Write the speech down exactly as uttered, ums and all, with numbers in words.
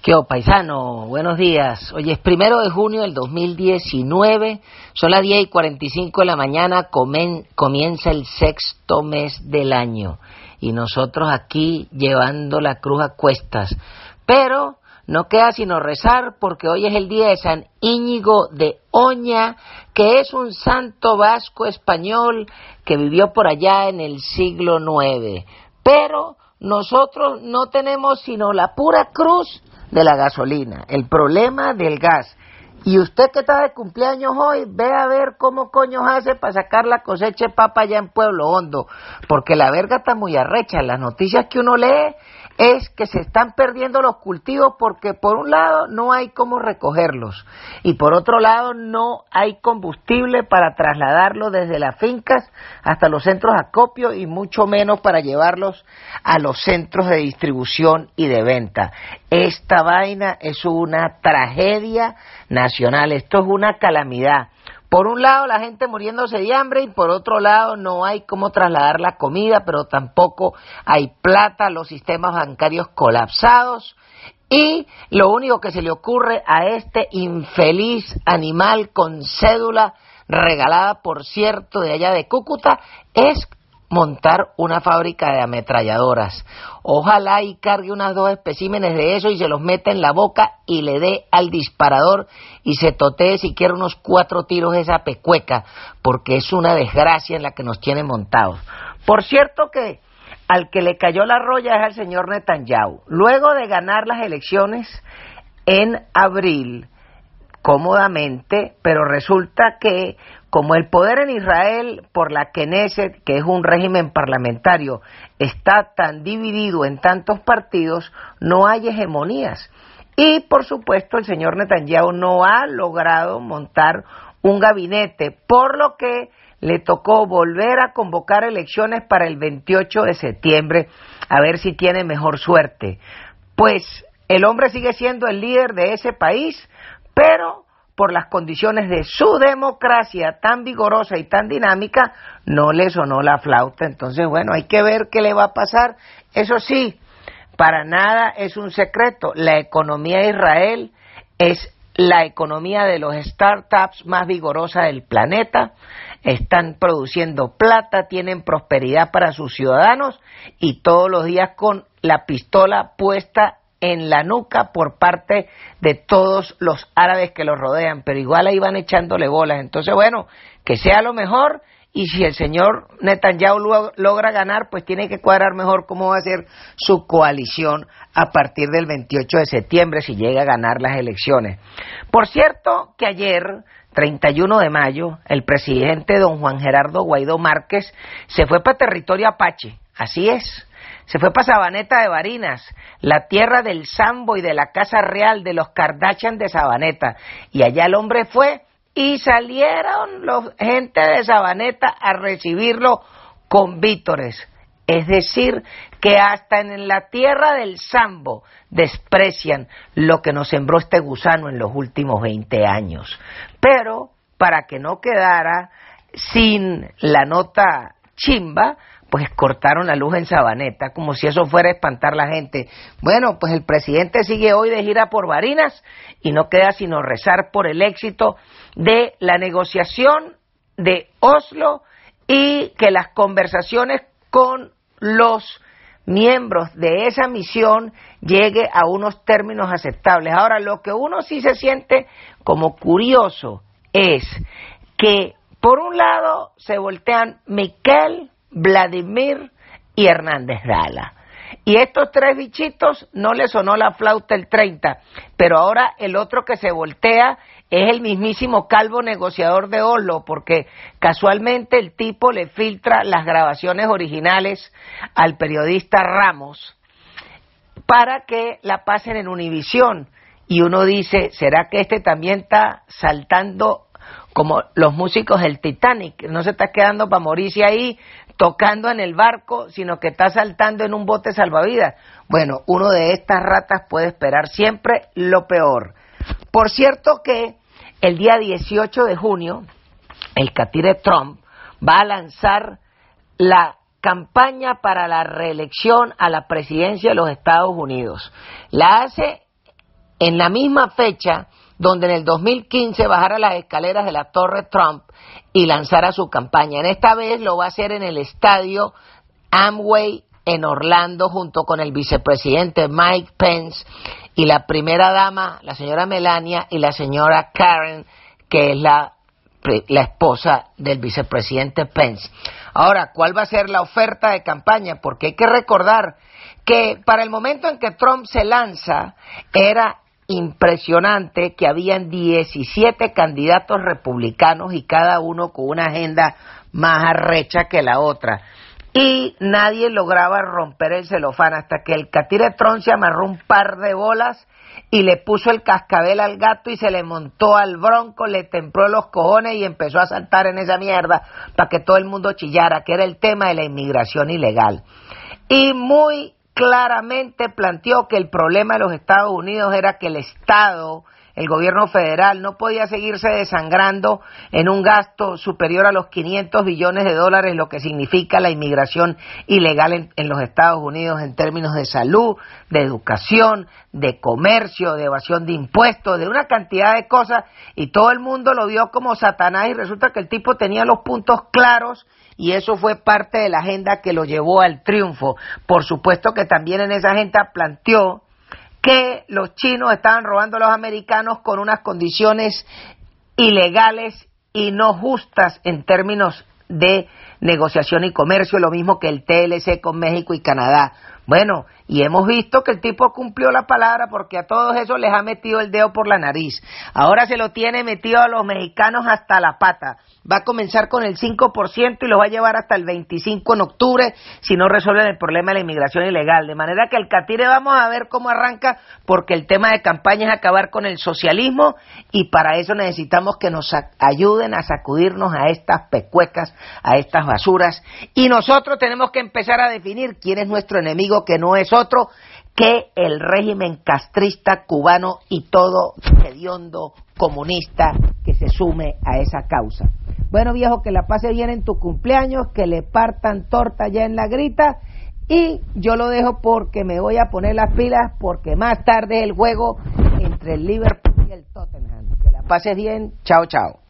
¿Qué hubo, paisano? Buenos días. Hoy es primero de junio del dos mil diecinueve, son las diez y cuarenta y cinco de la mañana, comen, comienza el sexto mes del año y nosotros aquí llevando la cruz a cuestas. Pero no queda sino rezar porque hoy es el día de San Íñigo de Oña, que es un santo vasco español que vivió por allá en el siglo nueve. Pero nosotros no tenemos sino la pura cruz de la gasolina, el problema del gas. Y usted que está de cumpleaños hoy, ve a ver cómo coño hace para sacar la cosecha de papa allá en Pueblo Hondo, porque la verga está muy arrecha. Las noticias que uno lee es que se están perdiendo los cultivos porque por un lado no hay cómo recogerlos y por otro lado no hay combustible para trasladarlos desde las fincas hasta los centros de acopio y mucho menos para llevarlos a los centros de distribución y de venta. Esta vaina es una tragedia nacional, esto es una calamidad. Por un lado la gente muriéndose de hambre y por otro lado no hay cómo trasladar la comida, pero tampoco hay plata, los sistemas bancarios colapsados y lo único que se le ocurre a este infeliz animal con cédula regalada, por cierto, de allá de Cúcuta, es montar una fábrica de ametralladoras. Ojalá y cargue unas dos especímenes de eso y se los meta en la boca y le dé al disparador y se totee siquiera unos cuatro tiros esa pecueca, porque es una desgracia en la que nos tiene montados. Por cierto que al que le cayó la roya es al señor Netanyahu. Luego de ganar las elecciones en abril, cómodamente, pero resulta que como el poder en Israel por la Knesset, que es un régimen parlamentario, está tan dividido en tantos partidos, no hay hegemonías. Y por supuesto el señor Netanyahu no ha logrado montar un gabinete, por lo que le tocó volver a convocar elecciones para el veintiocho de septiembre, a ver si tiene mejor suerte. Pues el hombre sigue siendo el líder de ese país, pero por las condiciones de su democracia tan vigorosa y tan dinámica, no le sonó la flauta. Entonces, bueno, hay que ver qué le va a pasar. Eso sí, para nada es un secreto, la economía de Israel es la economía de los startups más vigorosa del planeta, están produciendo plata, tienen prosperidad para sus ciudadanos y todos los días con la pistola puesta en la nuca por parte de todos los árabes que los rodean, pero igual ahí van echándole bolas. Entonces, bueno, que sea lo mejor, y si el señor Netanyahu lo, logra ganar, pues tiene que cuadrar mejor cómo va a ser su coalición a partir del veintiocho de septiembre, si llega a ganar las elecciones. Por cierto, que ayer, treinta y uno de mayo, el presidente don Juan Gerardo Guaidó Márquez se fue para territorio apache, así es. Se fue para Sabaneta de Barinas, la tierra del Sambo y de la Casa Real de los Kardashian de Sabaneta. Y allá el hombre fue y salieron los gente de Sabaneta a recibirlo con vítores. Es decir, que hasta en la tierra del Sambo desprecian lo que nos sembró este gusano en los últimos veinte años. Pero, para que no quedara sin la nota chimba, pues cortaron la luz en Sabaneta, como si eso fuera a espantar a la gente. Bueno, pues el presidente sigue hoy de gira por Barinas y no queda sino rezar por el éxito de la negociación de Oslo y que las conversaciones con los miembros de esa misión llegue a unos términos aceptables. Ahora, lo que uno sí se siente como curioso es que, por un lado, se voltean Miquel, Vladimir y Hernández Dala. Y estos tres bichitos no le sonó la flauta el treinta, pero ahora el otro que se voltea es el mismísimo calvo negociador de Oslo, porque casualmente el tipo le filtra las grabaciones originales al periodista Ramos para que la pasen en Univisión. Y uno dice, ¿será que este también está saltando como los músicos del Titanic? No se está quedando para morirse ahí tocando en el barco, sino que está saltando en un bote salvavidas. Bueno, uno de estas ratas puede esperar siempre lo peor. Por cierto que el día dieciocho de junio, el catire Trump va a lanzar la campaña para la reelección a la presidencia de los Estados Unidos. La hace en la misma fecha donde en el dos mil quince bajara las escaleras de la Torre Trump y lanzara su campaña. En esta vez lo va a hacer en el estadio Amway en Orlando junto con el vicepresidente Mike Pence y la primera dama, la señora Melania, y la señora Karen, que es la, la esposa del vicepresidente Pence. Ahora, ¿cuál va a ser la oferta de campaña? Porque hay que recordar que para el momento en que Trump se lanza era impresionante que habían diecisiete candidatos republicanos y cada uno con una agenda más arrecha que la otra. Y nadie lograba romper el celofán hasta que el catire Trump se amarró un par de bolas y le puso el cascabel al gato y se le montó al bronco, le templó los cojones y empezó a saltar en esa mierda para que todo el mundo chillara, que era el tema de la inmigración ilegal. Y muy claramente planteó que el problema de los Estados Unidos era que el Estado, el gobierno federal, no podía seguirse desangrando en un gasto superior a los quinientos billones de dólares, lo que significa la inmigración ilegal en, en los Estados Unidos en términos de salud, de educación, de comercio, de evasión de impuestos, de una cantidad de cosas, y todo el mundo lo vio como Satanás y resulta que el tipo tenía los puntos claros. Y eso fue parte de la agenda que lo llevó al triunfo. Por supuesto que también en esa agenda planteó que los chinos estaban robando a los americanos con unas condiciones ilegales y no justas en términos de negociación y comercio, lo mismo que el T L C con México y Canadá. Bueno, y hemos visto que el tipo cumplió la palabra porque a todos esos les ha metido el dedo por la nariz. Ahora se lo tiene metido a los mexicanos hasta la pata. Va a comenzar con el cinco por ciento y lo va a llevar hasta el veinticinco en octubre si no resuelven el problema de la inmigración ilegal. De manera que el catire vamos a ver cómo arranca, porque el tema de campaña es acabar con el socialismo y para eso necesitamos que nos ayuden a sacudirnos a estas pecuecas, a estas basuras. Y nosotros tenemos que empezar a definir quién es nuestro enemigo, que no es otro que el régimen castrista cubano y todo hediondo comunista que se sume a esa causa. Bueno, viejo, que la pase bien en tu cumpleaños, que le partan torta ya en la grita, y yo lo dejo porque me voy a poner las pilas porque más tarde el juego entre el Liverpool y el Tottenham. Que la pase bien, chao, chao.